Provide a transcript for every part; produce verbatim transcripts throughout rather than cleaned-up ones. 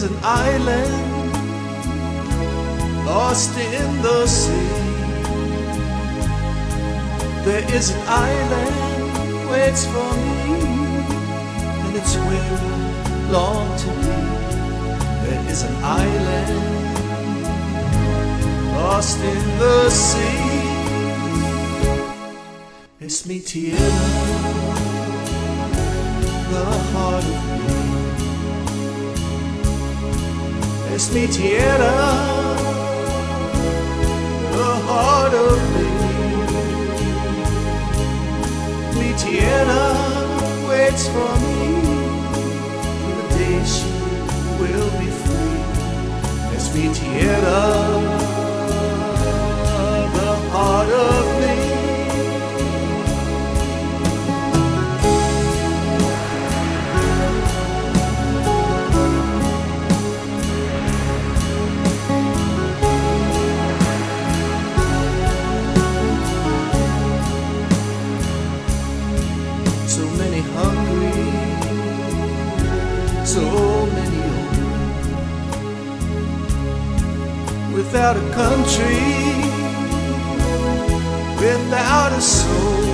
is an island lost in the sea. There is an island waits for me, and it's where I long to be. There is an island lost in the sea. Es mi tierra, the heart of me. Es mi tierra, the heart of me. Mi tierra waits for me, the day she will be free. Es mi tierra, the heart of me. So many hungry, so many old, without a country, without a soul.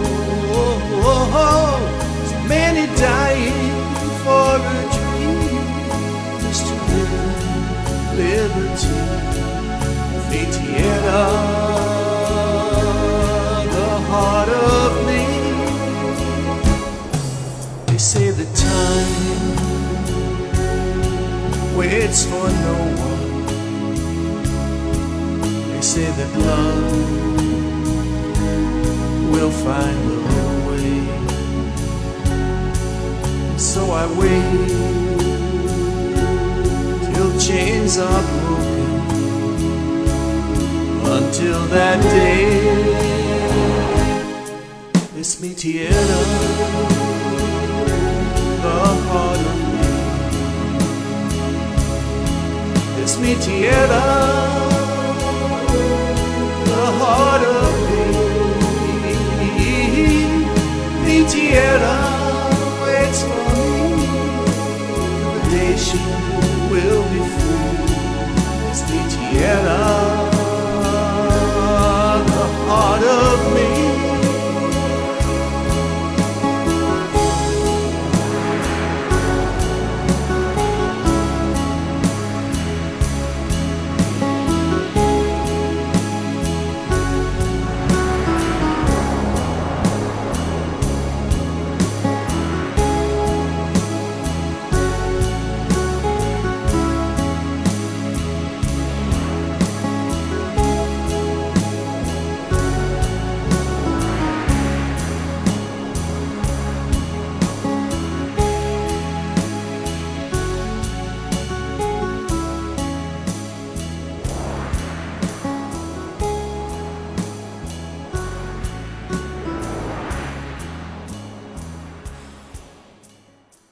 So many dying for a dream, just to live liberty. Mi tierra, the heart of me. They say that time waits for no one. They say that love will find a way. So I wait till chains are broken, until that day. Es mi tierra, the heart of me. Es mi tierra, the heart of me. Mi tierra waits for me, the day she will be free. Es mi tierra, the heart of me.